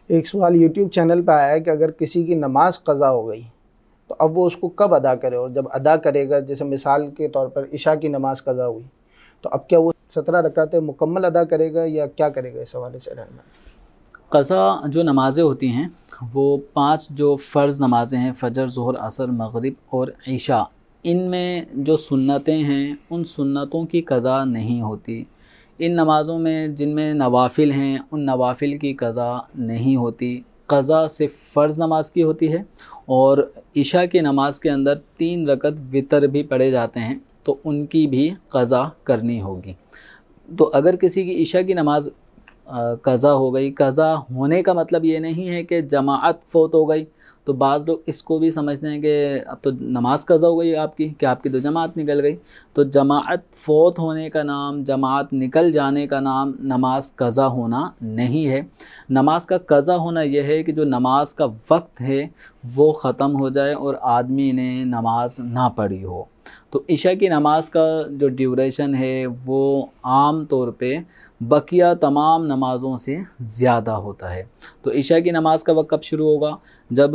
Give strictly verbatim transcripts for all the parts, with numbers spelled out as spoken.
एक सवाल YouTube channel पे आया है कि अगर किसी की नमाज कज़ा हो गई तो अब वो उसको कब अदा करे, और जब अदा करेगा, जैसे मिसाल के तौर पर इशा की नमाज कज़ा हुई तो अब क्या वो सत्रह रकातें मुकम्मल अदा करेगा या क्या करेगा? इस हवाले से रहना। क़ज़ा जो नमाज़ें होती हैं वो पांच जो फ़र्ज़ नमाज़ें हैं, फ़जर, ज़ुहर, असर, मग़रिब और इशा, इनमें जो सुन्नतें हैं उन सुन्नतों की क़ज़ा नहीं होती। इन नमाज़ों में जिनमें नवाफ़िल हैं उन नवाफ़िल की क़ज़ा नहीं होती। क़ज़ा सिर्फ़ फ़र्ज़ नमाज की होती है। और इशा की नमाज़ के अंदर तीन रकत वितर भी पढ़े जाते हैं तो उनकी भी क़ज़ा करनी होगी। तो अगर किसी की इशा की नमाज़ क़ज़ा हो गई, क़ज़ा होने का मतलब ये नहीं है कि जमाअत फ़ौत हो गई। तो बाज़ लोग इसको भी समझते हैं कि अब तो नमाज क़ज़ा हो गई आपकी, कि आपकी तो जमात निकल गई। तो जमात फ़ौत होने का नाम, जमात निकल जाने का नाम नमाज क़ज़ा होना नहीं है। नमाज का क़ज़ा होना यह है कि जो नमाज का वक्त है वो ख़त्म हो जाए और आदमी ने नमाज ना पढ़ी हो। तो इशा की नमाज का जो ड्यूरेशन है वो आम तौर पे बकिया तमाम नमाज़ों से ज़्यादा होता है। तो इशा की नमाज का वक्त कब शुरू होगा? जब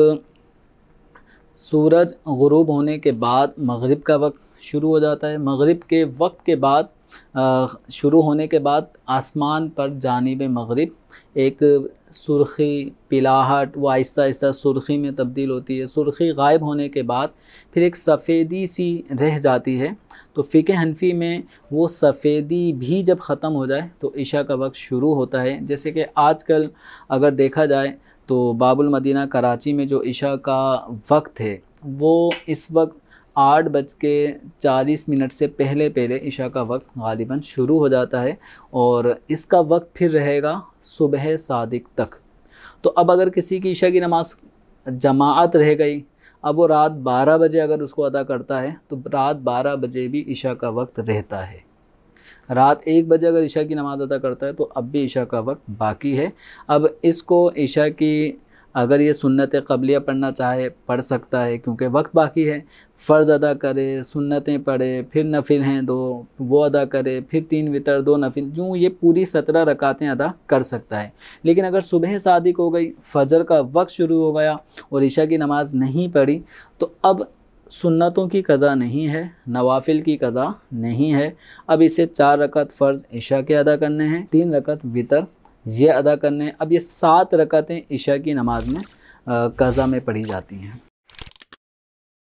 सूरज गुरूब होने के बाद मग़रिब का वक्त शुरू हो जाता है। मग़रिब के वक्त के बाद शुरू होने के बाद आसमान पर जानिब मग़रिब एक सुर्ख़ी, पिलाहट, वो आहिस्ता आहिस्ता सुर्ख़ी में तब्दील होती है। सुर्ख़ी गायब होने के बाद फिर एक सफ़ेदी सी रह जाती है। तो फ़िक़्ह हनफ़ी में वो सफ़ेदी भी जब ख़त्म हो जाए तो इशा का वक्त शुरू होता है। जैसे कि आजकल अगर देखा जाए तो बाबुल मदीना कराची में जो इशा का वक्त है वो इस वक्त आठ बज के चालीस मिनट से पहले पहले इशा का वक्त गालिबन शुरू हो जाता है और इसका वक्त फिर रहेगा सुबह सादिक तक। तो अब अगर किसी की इशा की नमाज जमाअत रह गई, अब वो रात बारह बजे अगर उसको अदा करता है तो रात बारह बजे भी इशा का वक्त रहता है। रात एक बजे अगर इशा की नमाज़ अदा करता है तो अब भी इशा का वक्त बाकी है। अब इसको इशा की अगर ये सुन्नत क़ब्लिया पढ़ना चाहे पढ़ सकता है क्योंकि वक्त बाकी है। फ़र्ज़ अदा करे, सुन्नतें पढ़े, फिर नफिल हैं दो वो अदा करे, फिर तीन वितर दो नफिल, जो ये पूरी सत्रह रकातें अदा कर सकता है। लेकिन अगर सुबह सादिक हो गई, फ़जर का वक्त शुरू हो गया और इशा की नमाज़ नहीं पढ़ी तो अब सुन्नतों की क़ज़ा नहीं है, नवाफ़िल की क़ज़ा नहीं है। अब इसे चार रकात फ़र्ज़ इशा के अदा करने हैं, तीन रकात वितर ये अदा करने हैं। अब ये सात रकातें इशा की नमाज़ में क़ज़ा में पढ़ी जाती हैं।